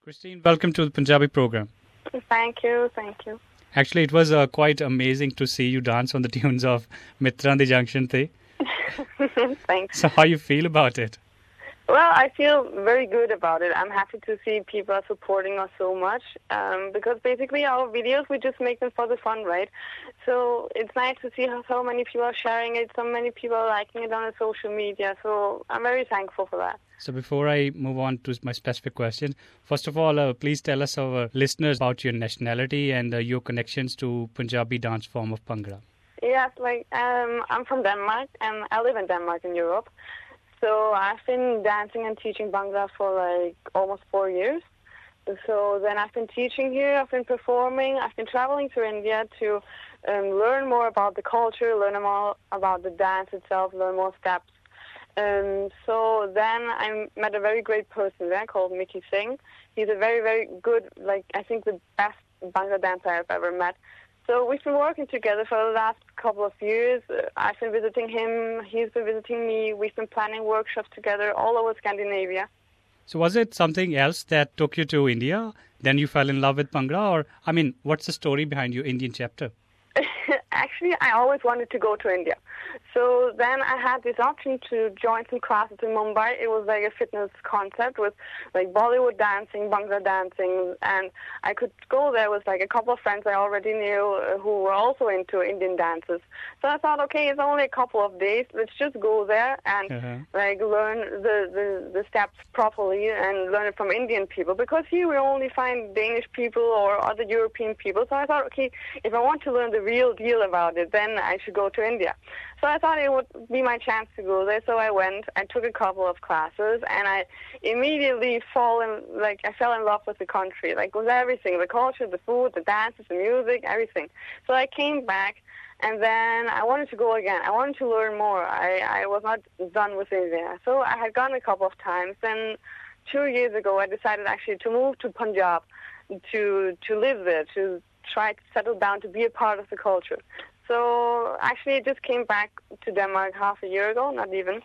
Christine, welcome to the Punjabi program. Thank you, thank you. Actually, it was quite amazing to see you dance on the tunes of Mitran the Junction Te. Thanks. So how you feel about it? Well, I feel very good about it. I'm happy to see people are supporting us so much because basically our videos, we just make them for the fun, right? So it's nice to see how so many people are sharing it, so many people are liking it on the social media. So I'm very thankful for that. So before I move on to my specific question, first of all, please tell us, our listeners, about your nationality and your connections to Punjabi dance form of Bhangra. Yes, I'm from Denmark and I live in Denmark in Europe. So I've been dancing and teaching Bhangra for almost 4 years. So then I've been teaching here, I've been performing, I've been traveling to India to learn more about the culture, learn more about the dance itself, learn more steps. So then I met a very great person there called Mickey Singh. He's a very, very good, I think the best Bhangra dancer I've ever met. So we've been working together for the last couple of years. I've been visiting him, he's been visiting me. We've been planning workshops together all over Scandinavia. So was it something else that took you to India? Then you fell in love with Bhangra? Or, what's the story behind your Indian chapter? Actually, I always wanted to go to India. So then I had this option to join some classes in Mumbai. It was like a fitness concept with Bollywood dancing, Bhangra dancing, and I could go there with a couple of friends I already knew who were also into Indian dances. So I thought, okay, it's only a couple of days. Let's just go there and learn the steps properly and learn it from Indian people, because here we only find Danish people or other European people. So I thought, okay, if I want to learn the real deal about it, then I should go to India. So I thought it would be my chance to go there. So I went, I took a couple of classes, and I immediately fell in love with the country, with everything, the culture, the food, the dances, the music, everything. So I came back, and then I wanted to go again. I wanted to learn more. I was not done with India. So I had gone a couple of times. Then 2 years ago, I decided actually to move to Punjab, to live there, to try to settle down, to be a part of the culture. So actually, I just came back to Denmark half a year ago, not even.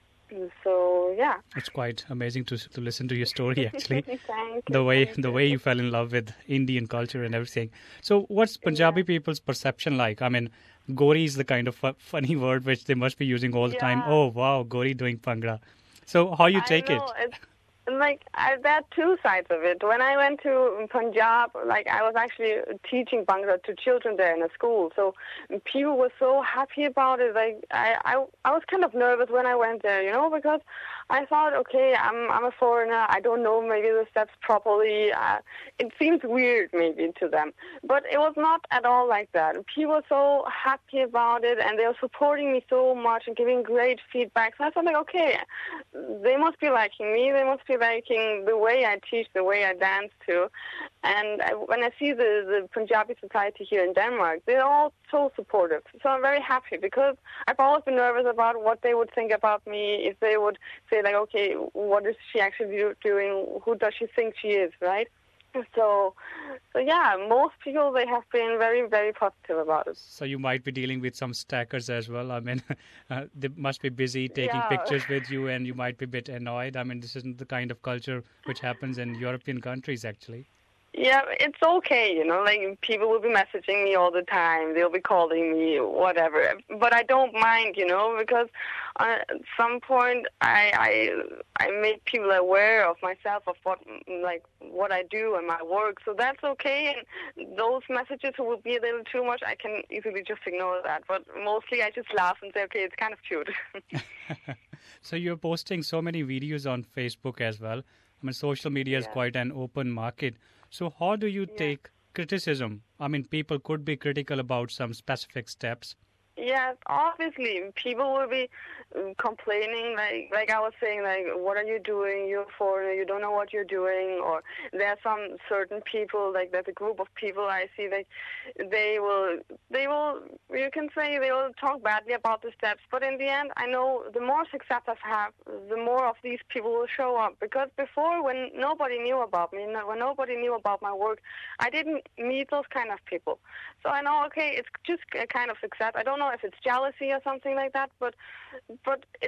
So yeah, it's quite amazing to listen to your story. Actually, thank the you. way you fell in love with Indian culture and everything. So, what's Punjabi people's perception like? Gori is the kind of funny word which they must be using all the time. Oh wow, Gori doing Bhangra. So, how you take it? There are two sides of it. When I went to Punjab, I was actually teaching Bhangra to children there in a school. So people were so happy about it. I was kind of nervous when I went there, because I thought, okay, I'm a foreigner. I don't know maybe the steps properly. It seems weird maybe to them, but it was not at all like that. People were so happy about it, and they were supporting me so much and giving great feedback. So I thought, okay, they must be liking me. They must be liking the way I teach, the way I dance too. And when I see the Punjabi society here in Denmark, they're all so supportive. So I'm very happy, because I've always been nervous about what they would think about me, if they would say okay, what is she actually doing? Who does she think she is, right? So yeah, most people, they have been very, very positive about it. So you might be dealing with some stackers as well. They must be busy taking pictures with you, and you might be a bit annoyed. This isn't the kind of culture which happens in European countries, actually. Yeah, it's okay, people will be messaging me all the time. They'll be calling me, whatever. But I don't mind, because at some point I make people aware of myself, of what I do and my work. So that's okay. And those messages will be a little too much, I can easily just ignore that. But mostly I just laugh and say, okay, it's kind of cute. So you're posting so many videos on Facebook as well. Social media is quite an open market. So how do you take criticism? People could be critical about some specific steps. Yes, obviously, people will be complaining, like I was saying, what are you doing? You're a foreigner, you don't know what you're doing. Or there are some certain people, there's a group of people I see, they will, you can say they will talk badly about the steps. But in the end, I know the more success I have, the more of these people will show up. Because before, when nobody knew about me, when nobody knew about my work, I didn't meet those kind of people. So I know, okay, it's just a kind of success. I don't know if it's jealousy or something like that, but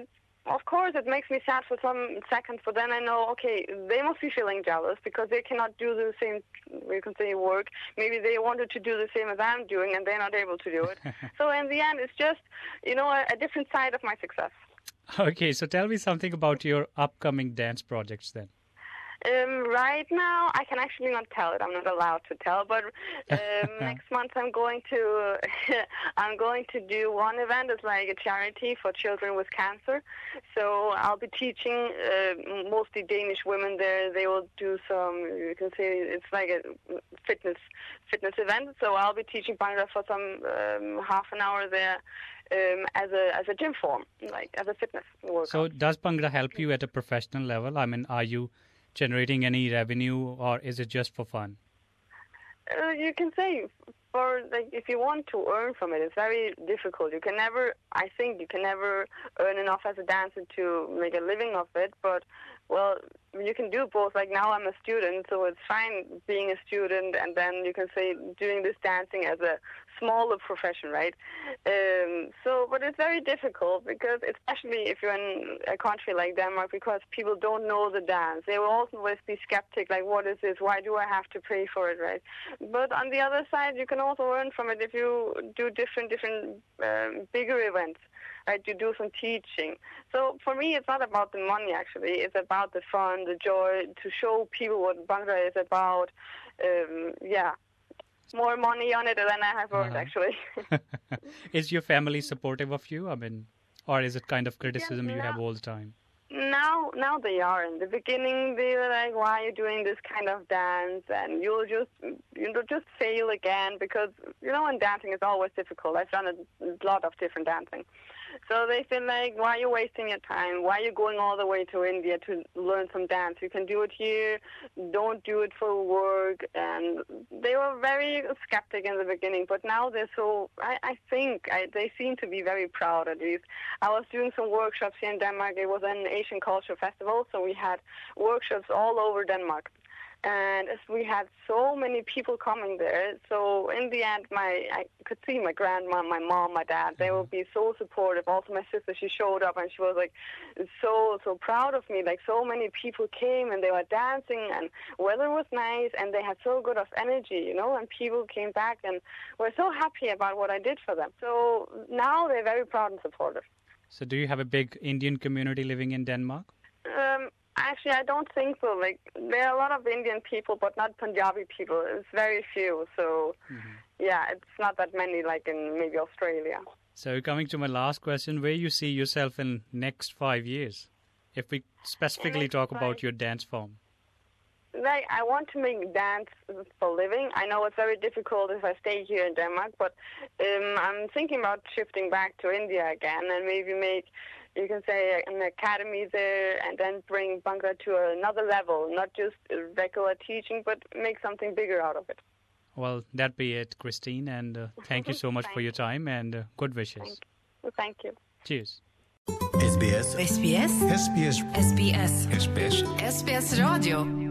of course, it makes me sad for some seconds, but then I know, okay, they must be feeling jealous because they cannot do the same, you can say, work. Maybe they wanted to do the same as I'm doing, and they're not able to do it. So in the end, it's just, a different side of my success. Okay, so tell me something about your upcoming dance projects then. Right now, I can actually not tell it. I'm not allowed to tell. But next month, I'm going to do one event. It's like a charity for children with cancer. So I'll be teaching mostly Danish women there. They will do some. You can say it's like a fitness event. So I'll be teaching Bhangra for some half an hour there. As a gym form, like as a fitness workout. So does Bhangra help you at a professional level? I mean, are you generating any revenue, or is it just for fun? You can say, if you want to earn from it, it's very difficult. I think you can never earn enough as a dancer to make a living of it, but, well, you can do both. Like now I'm a student, so it's fine being a student and then you can say doing this dancing as a smaller profession, right? But it's very difficult because especially if you're in a country like Denmark, because people don't know the dance. They will always be skeptic, like, what is this? Why do I have to pay for it, right? But on the other side, you can also earn from it if you do different bigger events. Right, to do some teaching. So for me, it's not about the money, actually. It's about the fun, the joy, to show people what Bhangra is about. More money on it than I have earned, actually. Is your family supportive of you? I mean, or is it kind of criticism you have all the time? Now they are. In the beginning, they were like, "Why are you doing this kind of dance?" And you'll just fail again because in dancing it's always difficult. I've done a lot of different dancing. So they feel like, why are you wasting your time? Why are you going all the way to India to learn some dance? You can do it here. Don't do it for work. And they were very skeptic in the beginning, but now they're so, I think they seem to be very proud at least. I was doing some workshops here in Denmark. It was an Asian Culture Festival, so we had workshops all over Denmark. And we had so many people coming there. So in the end, I could see my grandma, my mom, my dad. They would be so supportive. Also, my sister, she showed up and she was like so proud of me. Like so many people came and they were dancing and weather was nice and they had so good of energy, And people came back and were so happy about what I did for them. So now they're very proud and supportive. So do you have a big Indian community living in Denmark? Actually, I don't think so. Like, there are a lot of Indian people, but not Punjabi people. It's very few. So, yeah, it's not that many like in maybe Australia. So, coming to my last question, where you see yourself in next 5 years? If we specifically talk about your dance form. Like, I want to make dance for living. I know it's very difficult if I stay here in Denmark, but I'm thinking about shifting back to India again and maybe make, you can say, an academy there and then bring Bhangra to another level, not just regular teaching, but make something bigger out of it. Well, that be it, Christine, and thank you so much for your time and good wishes. Thank you. Cheers. SBS. SBS. SBS. SBS. SBS. SBS Radio.